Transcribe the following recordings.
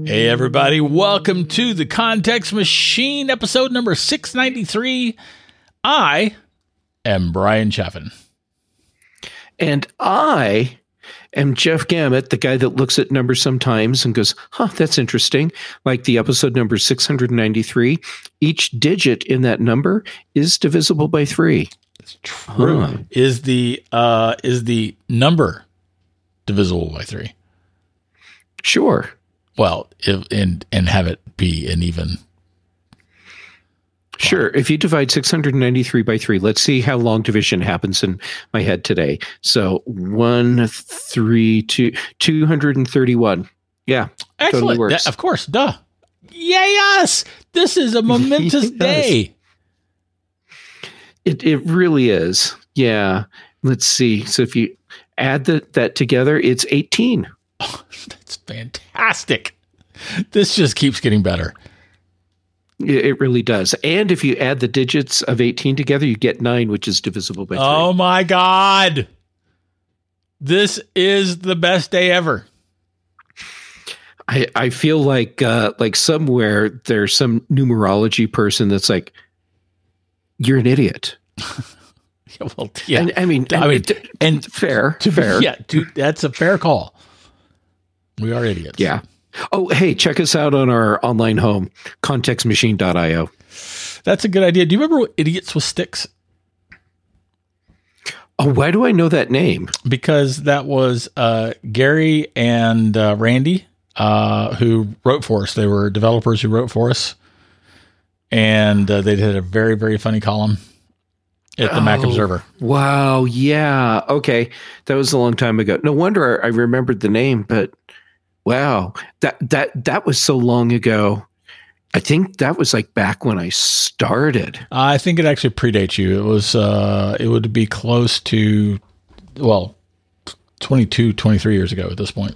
Hey, everybody. Welcome to the Context Machine, episode number 693. I am Brian Chaffin. And I am Jeff Gamet, the guy that looks at numbers sometimes and goes, that's interesting. Like the episode number 693. Each digit in that number is divisible by 3. It's true. Is the number divisible by 3? Sure. Well, and have it be an even. Sure. If you divide 693 by 3, let's see how long division happens in my head today. So 231. Yeah. Excellent. Totally works. Of course. Duh. Yes. This is a momentous day. It really is. Yeah. Let's see. So if you add that together, it's 18. Oh, that's fantastic. This just keeps getting better. It really does. And if you add the digits of 18 together, you get 9, which is divisible by 3. Oh my God. This is the best day ever. I feel like somewhere there's some numerology person that's like, you're an idiot. Well, yeah. And fair. Yeah, dude, that's a fair call. We are idiots. Yeah. Oh, hey, check us out on our online home, contextmachine.io. That's a good idea. Do you remember Idiots with Sticks? Oh, why do I know that name? Because that was Gary and Randy who wrote for us. They were developers who wrote for us. And they did a very, very funny column at the Mac Observer. Wow. Yeah. Okay. That was a long time ago. No wonder I remembered the name, but wow, that was so long ago. I think that was like back when I started. I think it actually predates you. It was, it would be close to, 22, 23 years ago at this point.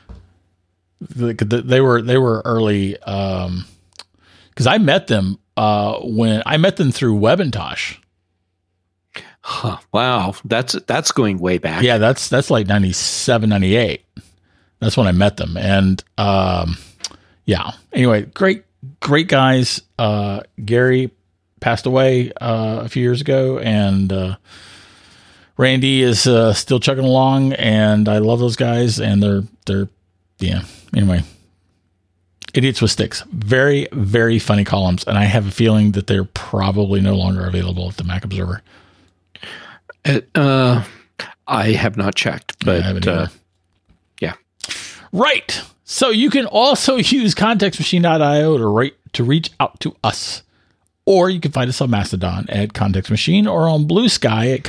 They were early, because I met them when I met them through Webintosh. Huh, wow, that's going way back. Yeah, that's like 97, 98. That's when I met them. And yeah. Anyway, great guys. Gary passed away a few years ago, and Randy is still chugging along, and I love those guys, and they're yeah. Anyway, Idiots with Sticks. Very, very funny columns, and I have a feeling that they're probably no longer available at the Mac Observer. I have not checked, but yeah. Right. So you can also use contextmachine.io to reach out to us. Or you can find us on Mastodon at Context Machine or on Blue Sky at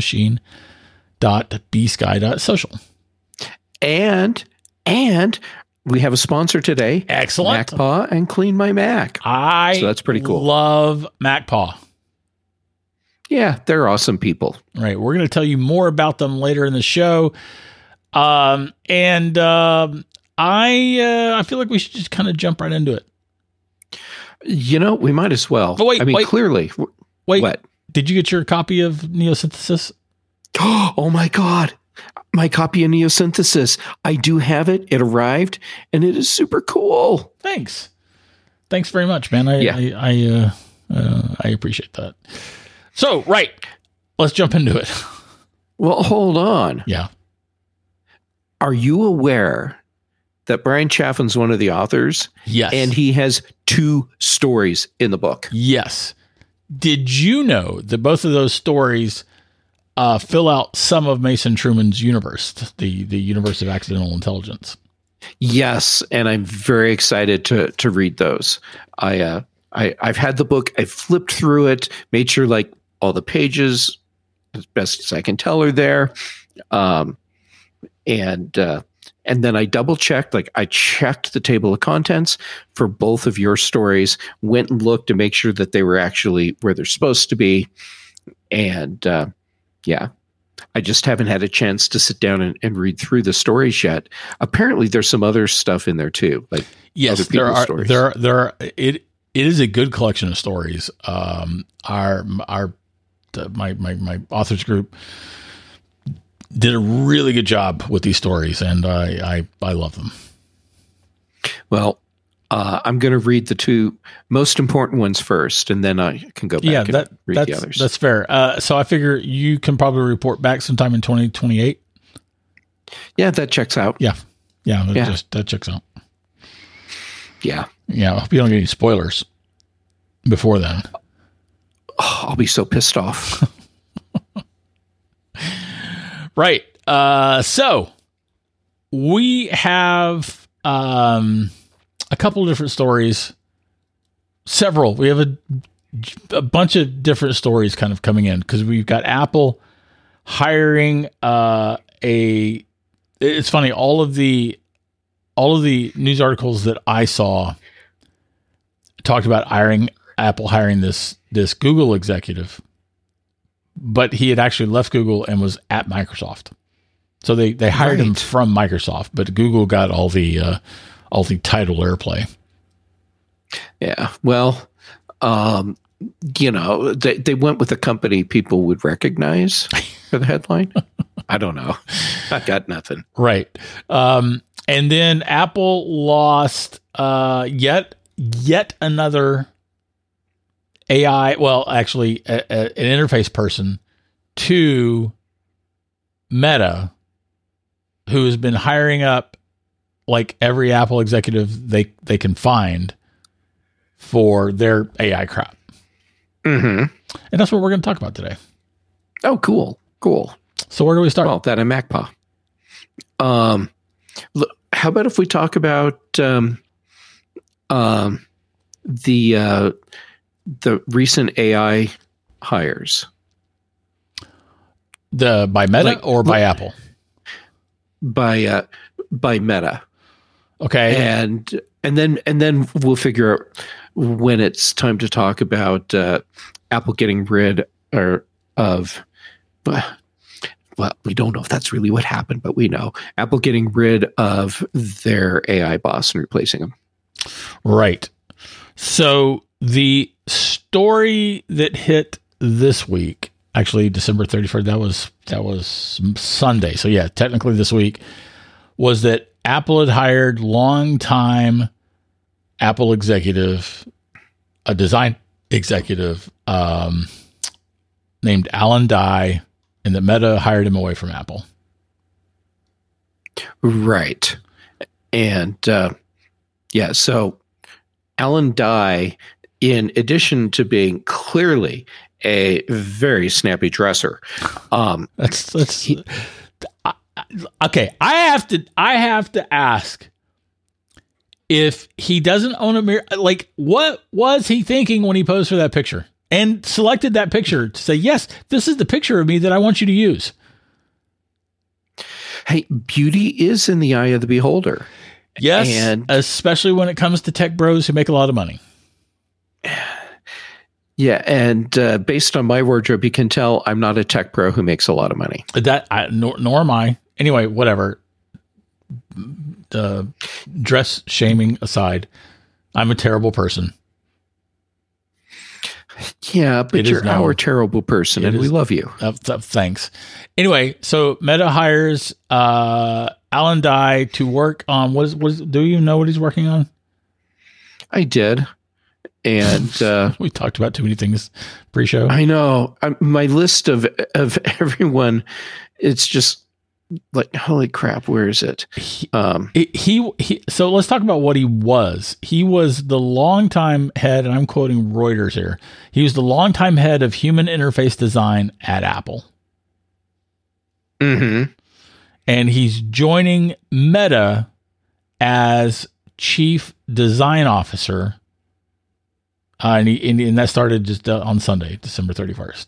contextmachine.bsky.social. And we have a sponsor today. Excellent. MacPaw and Clean My Mac. So that's pretty cool. Love MacPaw. Yeah, they're awesome people. Right. We're going to tell you more about them later in the show. I feel like we should just kind of jump right into it. You know, we might as well. But wait, clearly. Wait, what? Did you get your copy of Neosynthesis? Oh my God. My copy of Neosynthesis. I do have it. It arrived and it is super cool. Thanks very much, man. I appreciate that. So, right. Let's jump into it. Well, hold on. Yeah. Are you aware that Brian Chaffin's one of the authors? Yes. And he has 2 stories in the book. Yes. Did you know that both of those stories fill out some of Mason Truman's universe, the universe of accidental intelligence? Yes, and I'm very excited to read those. I've had the book. I flipped through it, made sure like all the pages, as best as I can tell, are there. And then I double checked, like I checked the table of contents for both of your stories, went and looked to make sure that they were actually where they're supposed to be. And yeah, I just haven't had a chance to sit down and read through the stories yet. Apparently there's some other stuff in there too. Like yes, other people's stories. There are, it is a good collection of stories. My authors group did a really good job with these stories, and I love them. Well, I'm going to read the two most important ones first, and then I can go back and read the others. That's fair. So I figure you can probably report back sometime in 2028. Yeah, that checks out. Yeah. That checks out. Yeah. Yeah. I hope you don't get any spoilers before then. Oh, I'll be so pissed off. Right. So we have a couple of different stories. Several. We have a bunch of different stories kind of coming in because we've got Apple hiring it's funny, all of the news articles that I saw talked about Apple hiring this Google executive, but he had actually left Google and was at Microsoft. So they hired him from Microsoft, but Google got all the title airplay. Yeah. Well, they went with a company people would recognize for the headline. I don't know. I got nothing. Right. And then Apple lost yet another AI, well, actually an interface person to Meta, who has been hiring up like every Apple executive they can find for their AI crap. Mm-hmm. And that's what we're going to talk about today. Oh, cool. So where do we start? Well, that and MacPa. How about if we talk about the recent AI hires? By Meta or by Apple? By Meta. Okay. And then we'll figure out when it's time to talk about Apple getting rid of. Well, we don't know if that's really what happened, but we know Apple getting rid of their AI boss and replacing him. Right. So the story that hit this week, actually December 31st, that was Sunday. So yeah, technically this week, was that Apple had hired longtime Apple executive, a design executive named Alan Dye, and that Meta hired him away from Apple. Right. And so Alan Dye, in addition to being clearly a very snappy dresser, okay. I have to ask, if he doesn't own a mirror, like what was he thinking when he posed for that picture and selected that picture to say, yes, this is the picture of me that I want you to use? Hey, beauty is in the eye of the beholder. Yes, and especially when it comes to tech bros who make a lot of money. Yeah, and based on my wardrobe, you can tell I'm not a tech bro who makes a lot of money. Nor am I. Anyway, whatever. Dress shaming aside, I'm a terrible person. Yeah, but you're our terrible person, and we love you. Thanks. Anyway, so Meta hires Alan Dye to work on what is? Do you know what he's working on? I did, and we talked about too many things pre-show. I know. My list of everyone, it's just like, holy crap, where is it? So let's talk about what he was. He was the longtime head, and I'm quoting Reuters here. He was the longtime head of human interface design at Apple. Mm-hmm. And he's joining Meta as chief design officer. And that started just on Sunday, December 31st.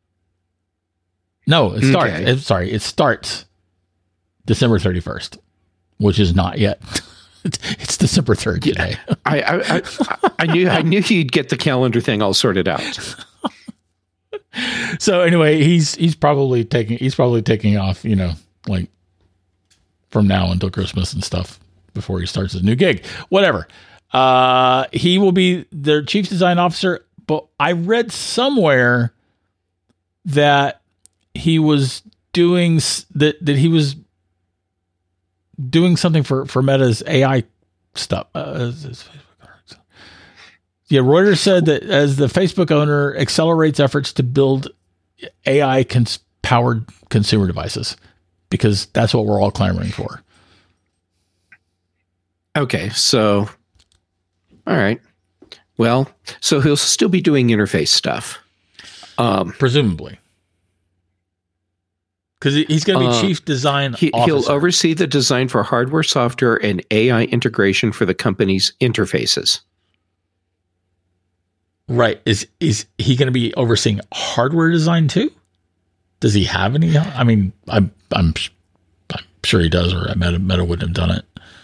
No, it starts. Okay. It starts December 31st, which is not yet. It's December 3rd today. I knew you'd get the calendar thing all sorted out. So anyway, he's probably taking off, like from now until Christmas and stuff before he starts his new gig. Whatever. He will be their chief design officer, but I read somewhere that he was doing something for Meta's AI stuff. Yeah, Reuters said that as the Facebook owner accelerates efforts to build AI powered consumer devices, because that's what we're all clamoring for. Okay, so, all right. Well, so he'll still be doing interface stuff. Presumably. Because he's going to be chief design officer. He'll oversee the design for hardware, software, and AI integration for the company's interfaces. Right. Is he going to be overseeing hardware design too? Does he have any? I mean, I'm sure he does, or Meta wouldn't have done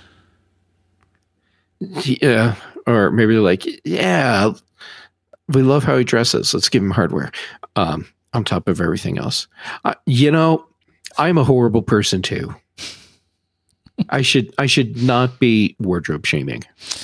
it. Yeah, or maybe they're like, yeah, we love how he dresses. Let's give him hardware on top of everything else. I'm a horrible person too. I should not be wardrobe shaming.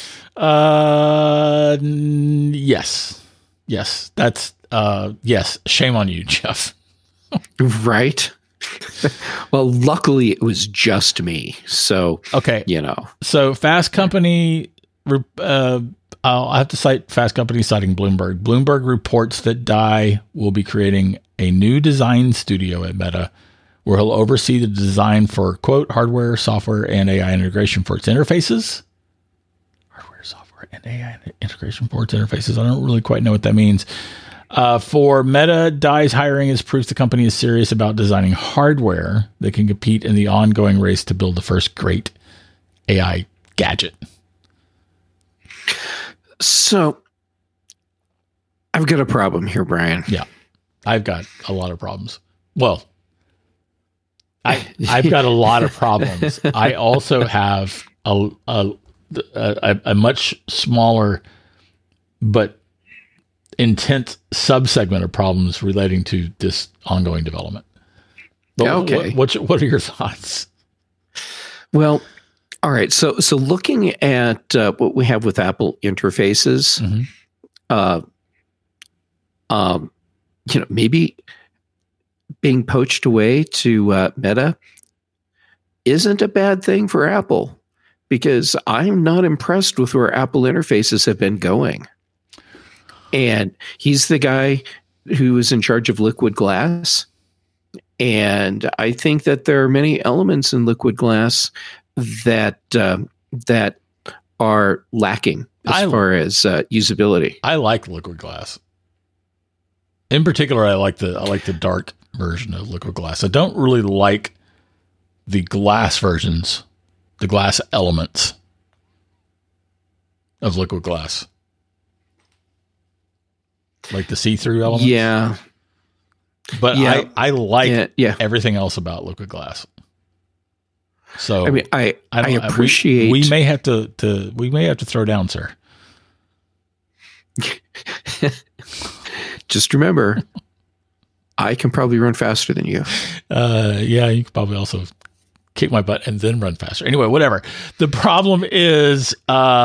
Yes. That's yes. Shame on you, Jeff. Right. Well, luckily it was just me. So, okay. So Fast Company, I'll have to cite Fast Company citing Bloomberg. Bloomberg reports that Dai will be creating a new design studio at Meta where he'll oversee the design for, quote, hardware, software, and AI integration for its interfaces. Hardware, software, and AI integration for its interfaces. I don't really quite know what that means. For Meta, Dai's hiring is proof the company is serious about designing hardware that can compete in the ongoing race to build the first great AI gadget. So, I've got a problem here, Brian. Yeah, I've got a lot of problems. Well, I've got a lot of problems. I also have a much smaller but intense subsegment of problems relating to this ongoing development. But okay. What are your thoughts? Well, all right. So looking at what we have with Apple interfaces, maybe being poached away to Meta isn't a bad thing for Apple, because I'm not impressed with where Apple interfaces have been going. And he's the guy who is in charge of Liquid Glass. And I think that there are many elements in Liquid Glass that are lacking as far as usability. I like Liquid Glass. In particular, I like the dark version of Liquid Glass. I don't really like the glass versions, the glass elements of Liquid Glass. Like the see-through elements? Yeah. But yeah. I like everything else about Liquid Glass. So I mean, I appreciate. We may have to throw down, sir. Just remember, I can probably run faster than you. Yeah, you could probably also kick my butt and then run faster. Anyway, whatever. The problem is,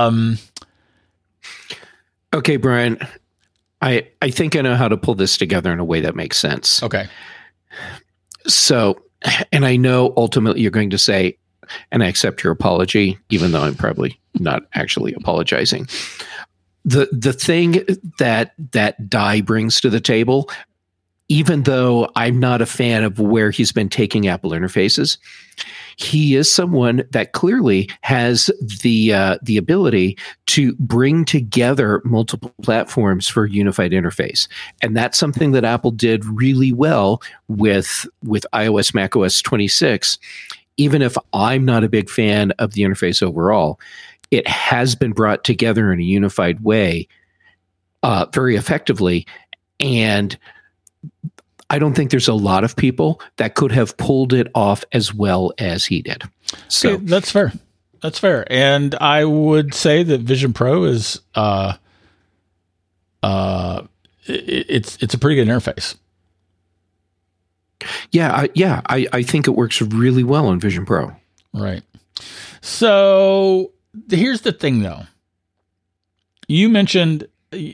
okay, Brian. I think I know how to pull this together in a way that makes sense. Okay. So, and I know ultimately you're going to say, and I accept your apology, even though I'm probably not actually apologizing. The thing that Dai brings to the table, even though I'm not a fan of where he's been taking Apple interfaces, he is someone that clearly has the ability to bring together multiple platforms for a unified interface. And that's something that Apple did really well with iOS, macOS 26. Even if I'm not a big fan of the interface overall, it has been brought together in a unified way very effectively. And I don't think there's a lot of people that could have pulled it off as well as he did. So okay, that's fair. That's fair. And I would say that Vision Pro is it's a pretty good interface. Yeah, I think it works really well on Vision Pro. Right. So here's the thing, though. You mentioned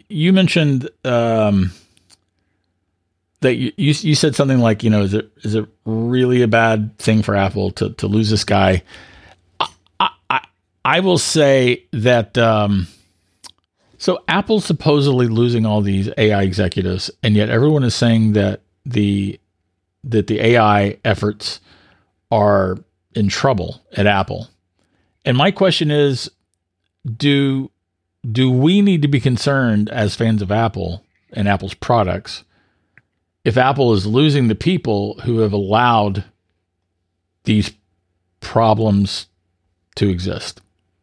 that you said something like, is it really a bad thing for Apple to lose this guy? I will say that So Apple's supposedly losing all these AI executives, and yet everyone is saying that the AI efforts are in trouble at Apple. And my question is, do we need to be concerned as fans of Apple and Apple's products if Apple is losing the people who have allowed these problems to exist?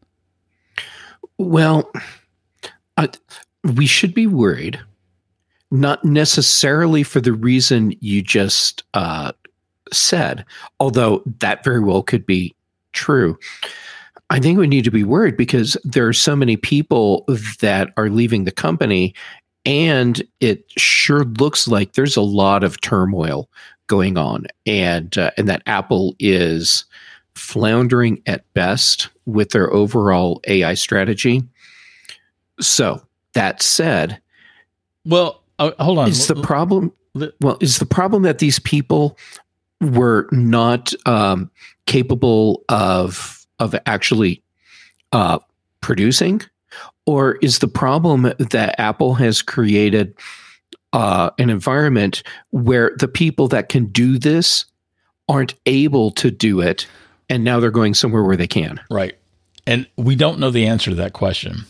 Well, we should be worried, not necessarily for the reason you just said, although that very well could be true. I think we need to be worried because there are so many people that are leaving the company, and it sure looks like there's a lot of turmoil going on, and that Apple is floundering at best with their overall AI strategy. So that said, well, hold on. Is the problem that these people were not capable of actually producing, or is the problem that Apple has created an environment where the people that can do this aren't able to do it, and now they're going somewhere where they can? Right. And we don't know the answer to that question.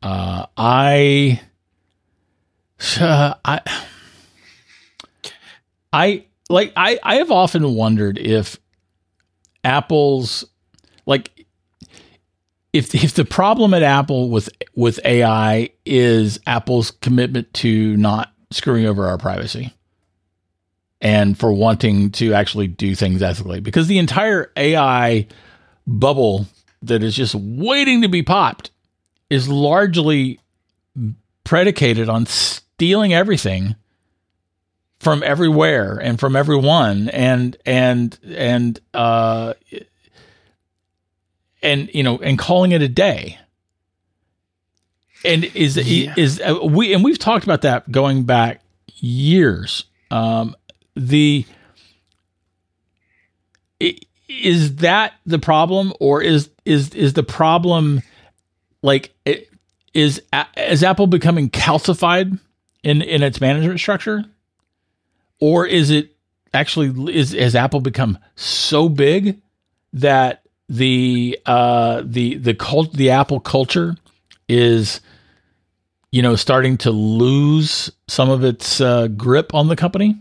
I have often wondered if Apple's, like, if the problem at Apple with AI is Apple's commitment to not screwing over our privacy and for wanting to actually do things ethically, because the entire AI bubble that is just waiting to be popped is largely predicated on stealing everything from everywhere and from everyone, and calling it a day. And we've talked about that going back years. Is that the problem, or is the problem, like, is Apple becoming calcified in its management structure, or is it actually has Apple become so big that the Apple culture is, starting to lose some of its grip on the company?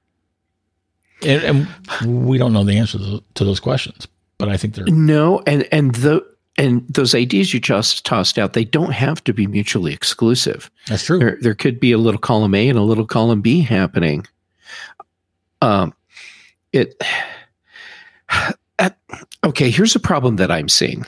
And we don't know the answer to those questions, but I think they're and those ideas you just tossed out, they don't have to be mutually exclusive. That's true. There could be a little column A and a little column B happening. Okay, here's a problem that I'm seeing.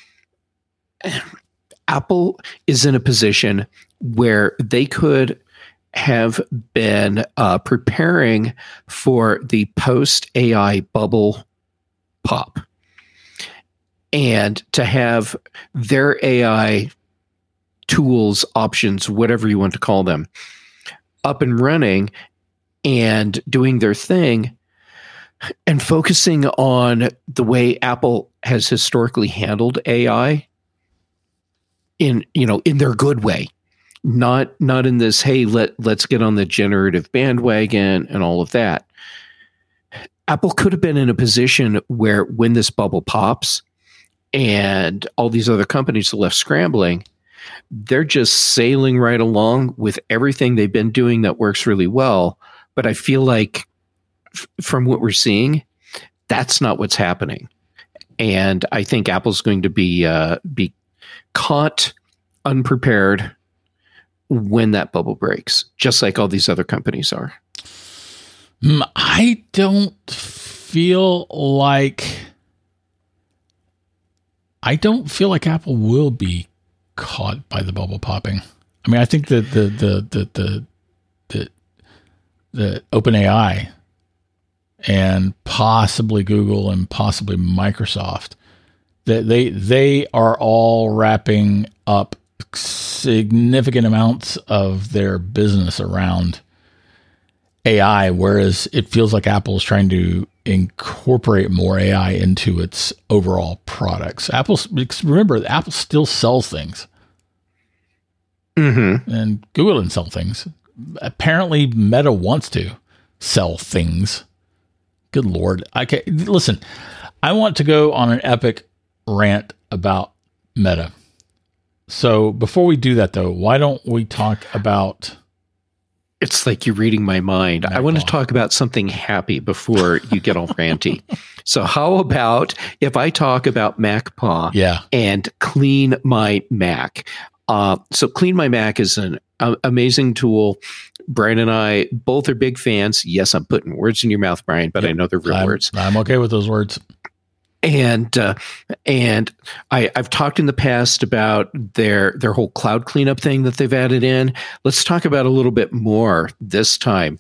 Apple is in a position where they could have been preparing for the post-AI bubble pop, and to have their AI tools, options, whatever you want to call them, up and running and doing their thing, and focusing on the way Apple has historically handled AI in their good way, not in this, hey, let's get on the generative bandwagon and all of that. Apple could have been in a position where, when this bubble pops and all these other companies are left scrambling, they're just sailing right along with everything they've been doing that works really well. But I feel like from what we're seeing, that's not what's happening. And I think Apple's going to be caught unprepared when that bubble breaks, just like all these other companies are. I don't feel like Apple will be caught by the bubble popping. I mean, I think that the OpenAI and possibly Google and possibly Microsoft, that they are all wrapping up significant amounts of their business around AI, whereas it feels like Apple is trying to incorporate more AI into its overall products. Remember, Apple still sells things. and Google didn't sell things. Apparently, Meta wants to sell things. Good Lord. Listen, I want to go on an epic rant about Meta. So before we do that, though, why don't we talk about... It's like you're reading my mind. I want to talk about something happy before you get all ranty. So how about if I talk about MacPaw and Clean My Mac? So Clean My Mac is an amazing tool. Brian and I both are big fans. Yes, I'm putting words in your mouth, Brian, but I know they're real words. I'm okay with those words. And I've talked in the past about their whole cloud cleanup thing that they've added in. Let's talk about a little bit more this time.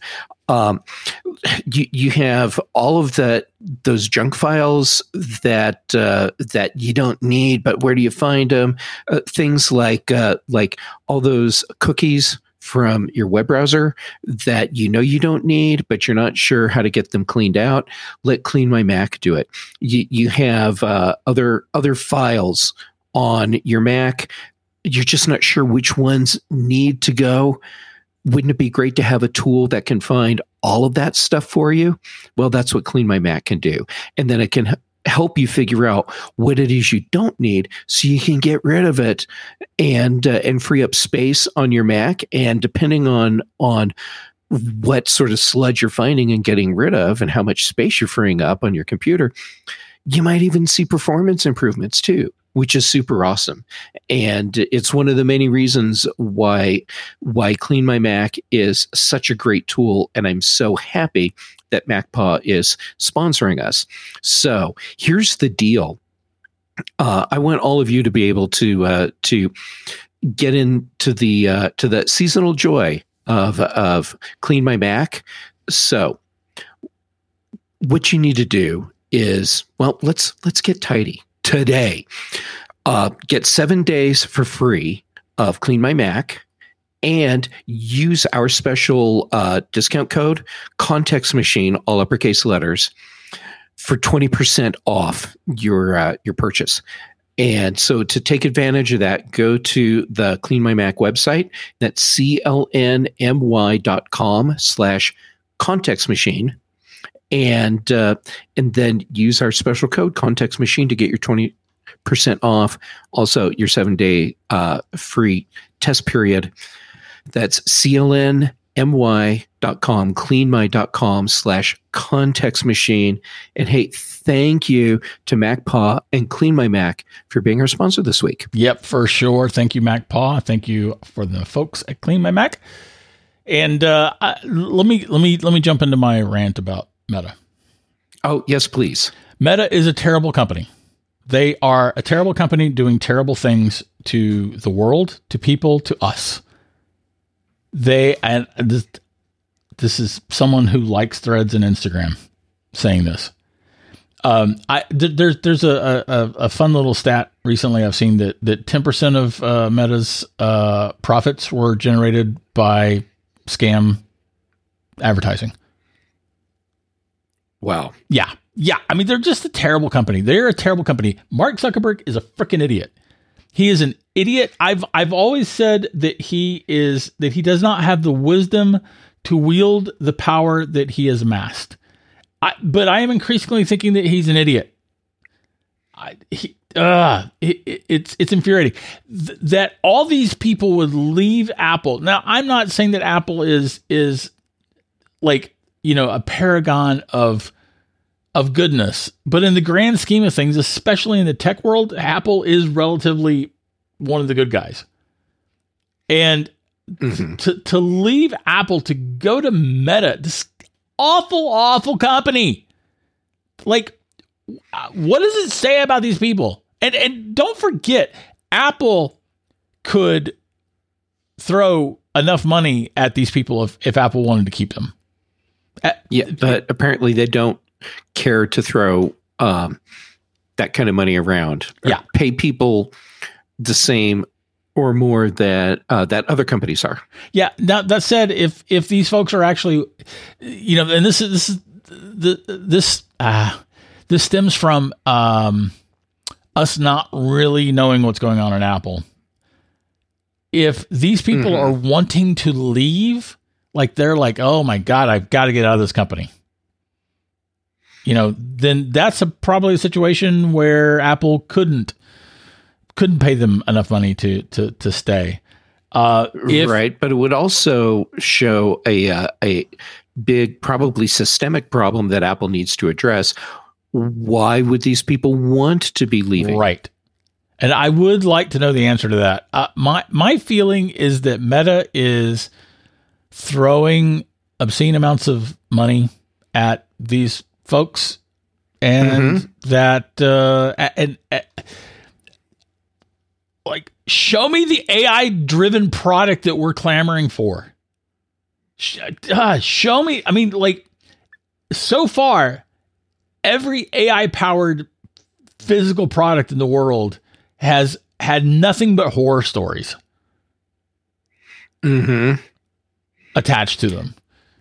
You have all of those junk files that you don't need, but where do you find them? Things like all those cookies from your web browser that you don't need, but you're not sure how to get them cleaned out. Let Clean My Mac do it. You have other files on your Mac. You're just not sure which ones need to go. Wouldn't it be great to have a tool that can find all of that stuff for you? Well, that's what Clean My Mac can do. And then it can help you figure out what it is you don't need so you can get rid of it and free up space on your Mac. And depending on what sort of sludge you're finding and getting rid of and how much space you're freeing up on your computer, you might even see performance improvements too, which is super awesome. And it's one of the many reasons why Clean My Mac is such a great tool. And I'm so happy that MacPaw is sponsoring us. So here's the deal. I want all of you to be able to get into the seasonal joy of Clean My Mac. So what you need to do is, well, let's get tidy today. Get 7 days for free of Clean My Mac and use our special discount code, Context Machine, all uppercase letters, for 20% off your purchase. And so to take advantage of that, go to the Clean My Mac website. That's clnmy.com/context machine. And then use our special code, Context Machine, to get your 20% off. Also, your 7-day free test period. That's clnmy.com, cleanmy.com/context machine. And hey, thank you to MacPaw and Clean My Mac for being our sponsor this week. Yep, for sure. Thank you, MacPaw. Thank you for the folks at Clean My Mac. And let me jump into my rant about Meta. Oh, yes, please. Meta is a terrible company. They are a terrible company doing terrible things to the world, to people, to us. This is someone who likes Threads and Instagram saying this. There's a fun little stat recently I've seen that 10% of Meta's profits were generated by scam advertising. Wow. Yeah. I mean, they're just a terrible company. They're a terrible company. Mark Zuckerberg is a freaking idiot. He is an idiot. I've always said that he does not have the wisdom to wield the power that he has amassed. But I am increasingly thinking that he's an idiot. It's infuriating that all these people would leave Apple. Now, I'm not saying that Apple is like, a paragon of goodness, but in the grand scheme of things, especially in the tech world, Apple is relatively one of the good guys. And to leave Apple to go to Meta, this awful company. Like, what does it say about these people? And don't forget, Apple could throw enough money at these people if Apple wanted to keep them. Yeah, but apparently they don't care to throw that kind of money around. Yeah, pay people the same or more that other companies are. Yeah. Now that said, if these folks are actually, and this stems from us not really knowing what's going on in Apple. if these people are wanting to leave, like they're like, oh my God, I've got to get out of this company. Then that's probably a situation where Apple couldn't pay them enough money to stay. Right, but it would also show a big, probably systemic problem that Apple needs to address. Why would these people want to be leaving? Right, and I would like to know the answer to that. My feeling is that Meta is throwing obscene amounts of money at these folks, and that like, show me the AI-driven product that we're clamoring for. Show me. I mean, like, so far, every AI-powered physical product in the world has had nothing but horror stories attached to them.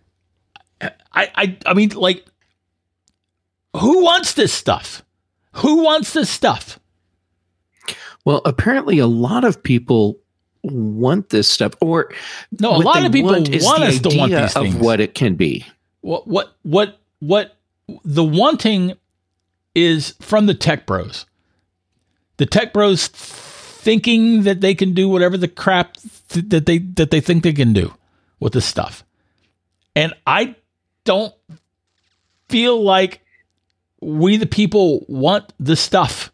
I mean, like, who wants this stuff? Who wants this stuff? Well, apparently a lot of people want this stuff, or no, a lot of people want us to want these things. Of what it can be. What the wanting is from the tech bros. The tech bros thinking that they can do whatever the crap that they think they can do with this stuff. And I don't feel like we the people want the stuff.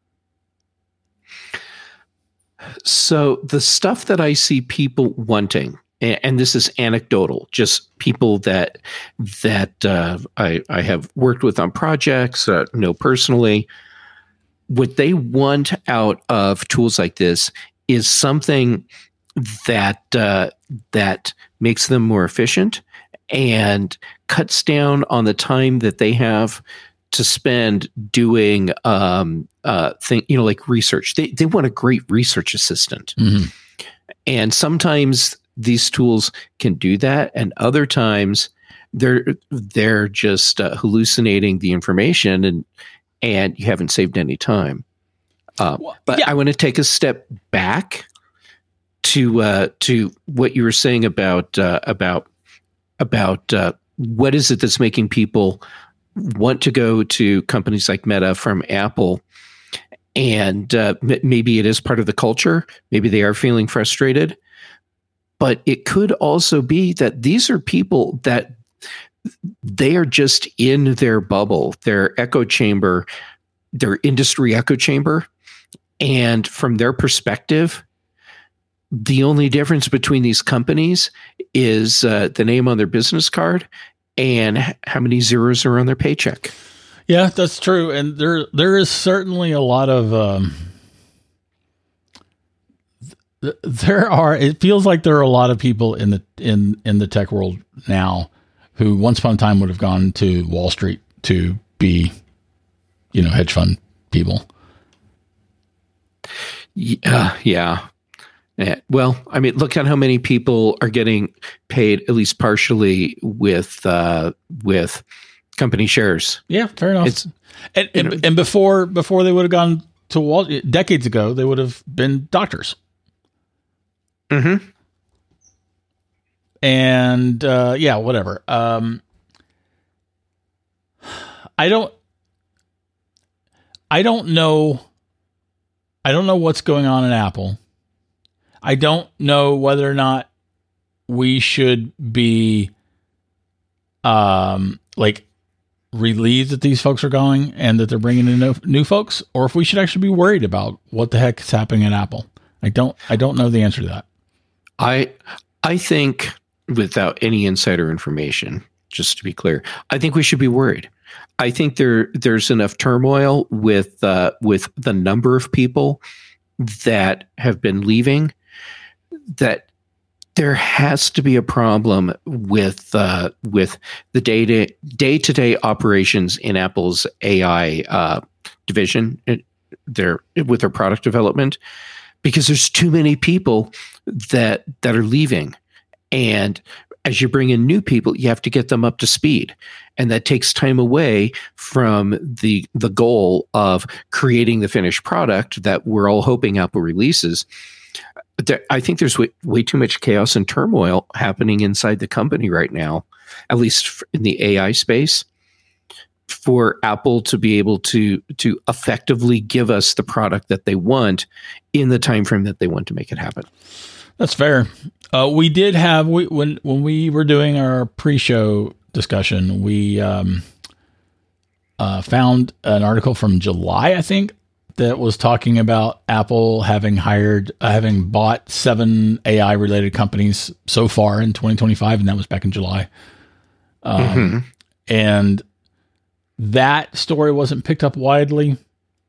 So the stuff that I see people wanting, and this is anecdotal, just people that I have worked with on projects, know personally, what they want out of tools like this is something that makes them more efficient and cuts down on the time that they have to spend doing like research. They want a great research assistant. And sometimes these tools can do that, and other times they're just hallucinating the information, and you haven't saved any time. But I want to take a step back to what you were saying about what is it that's making people want to go to companies like Meta from Apple. And maybe it is part of the culture. Maybe they are feeling frustrated. But it could also be that these are people that they are just in their bubble, their echo chamber, their industry echo chamber. And from their perspective, the only difference between these companies is the name on their business card and how many zeros are on their paycheck. Yeah, that's true. And there is certainly a lot of it feels like there are a lot of people in the tech world now who once upon a time would have gone to Wall Street to be, hedge fund people. Yeah. Well, I mean, look at how many people are getting paid at least partially with company shares. Yeah, fair enough. And before they would have gone to Wall, decades ago, they would have been doctors. And whatever. I don't know. I don't know what's going on in Apple. I don't know whether or not we should be relieved that these folks are going and that they're bringing in new folks, or if we should actually be worried about what the heck is happening at Apple. I don't know the answer to that. I think, without any insider information, just to be clear, I think we should be worried. I think there's enough turmoil with the number of people that have been leaving that there has to be a problem with the day-to-day operations in Apple's AI division, with their product development, because there's too many people that are leaving. And as you bring in new people, you have to get them up to speed. And that takes time away from the goal of creating the finished product that we're all hoping Apple releases. I think there's way too much chaos and turmoil happening inside the company right now, at least in the AI space, for Apple to be able to effectively give us the product that they want in the time frame that they want to make it happen. That's fair. We did have when we were doing our pre-show discussion, we found an article from July, I think, that was talking about Apple having bought 7 AI related companies so far in 2025, and that was back in July. And that story wasn't picked up widely,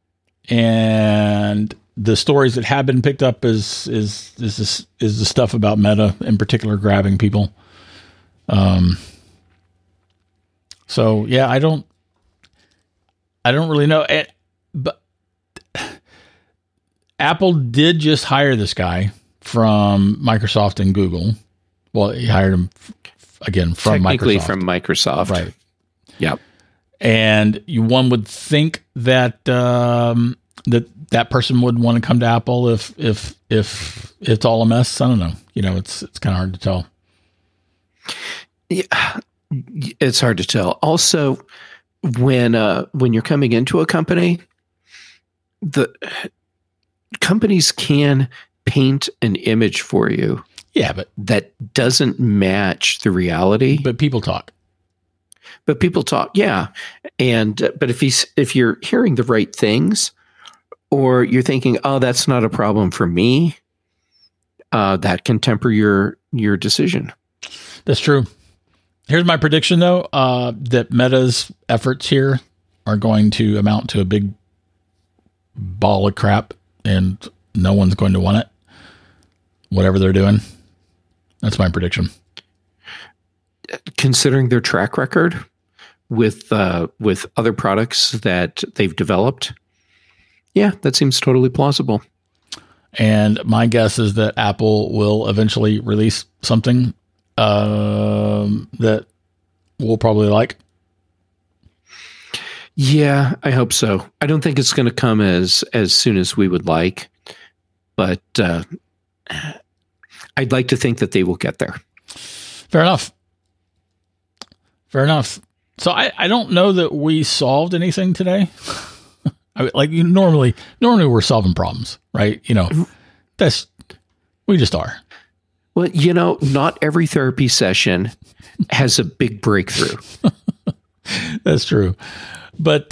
and the stories that have been picked up is the stuff about Meta in particular grabbing people. So yeah, I don't really know it, but Apple did just hire this guy from Microsoft and Google. Well, he hired him again from Microsoft, right? Yep. And one would think that that person would want to come to Apple if it's all a mess. I don't know. It's kind of hard to tell. Yeah, it's hard to tell. Also, when you're coming into a company, the companies can paint an image for you. Yeah, but that doesn't match the reality. But people talk. Yeah. And but if you're hearing the right things, or you're thinking, oh, that's not a problem for me, that can temper your decision. That's true. Here's my prediction, though, that Meta's efforts here are going to amount to a big ball of crap, and no one's going to want it, whatever they're doing. That's my prediction. Considering their track record with other products that they've developed, yeah, that seems totally plausible. And my guess is that Apple will eventually release something that we'll probably like. Yeah, I hope so. I don't think it's going to come as soon as we would like, but I'd like to think that they will get there. Fair enough. So I don't know that we solved anything today. Normally we're solving problems, right? We just are. Well, not every therapy session has a big breakthrough. That's true. But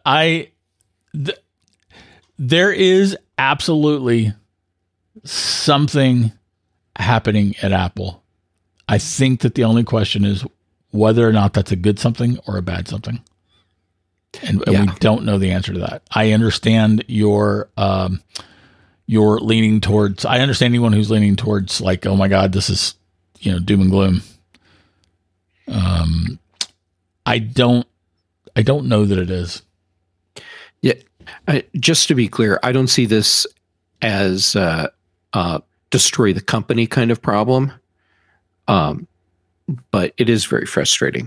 there is absolutely something happening at Apple. I think that the only question is whether or not that's a good something or a bad something. And we don't know the answer to that. I understand your leaning towards, I understand anyone who's leaning towards like, oh my God, this is, doom and gloom. I don't know that it is. Yeah. Just to be clear, I don't see this as destroy the company kind of problem. But it is very frustrating.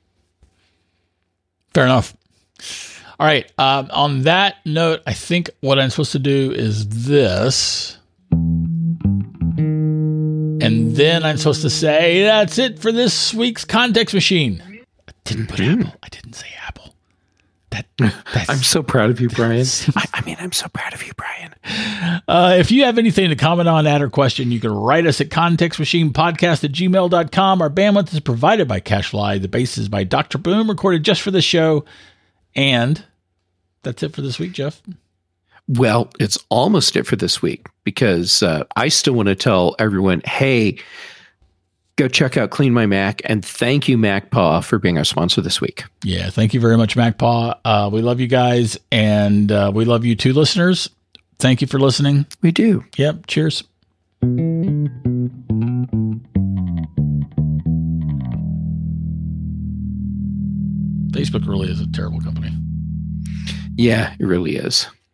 Fair enough. All right. On that note, I think what I'm supposed to do is this. And then I'm supposed to say, that's it for this week's Context Machine. I didn't put Apple. I didn't say Apple. I'm so proud of you, Brian. I'm so proud of you, Brian. If you have anything to comment on, add, or question, you can write us at contextmachinepodcast@gmail.com. Our bandwidth is provided by CashFly. The bass is by Dr. Boom, recorded just for the show. And that's it for this week, Jeff. Well, it's almost it for this week because I still want to tell everyone, hey, go check out Clean My Mac, and thank you, MacPaw, for being our sponsor this week. Yeah, thank you very much, MacPaw. We love you guys, and we love you too, listeners. Thank you for listening. We do. Yep, cheers. Facebook really is a terrible company. Yeah, it really is.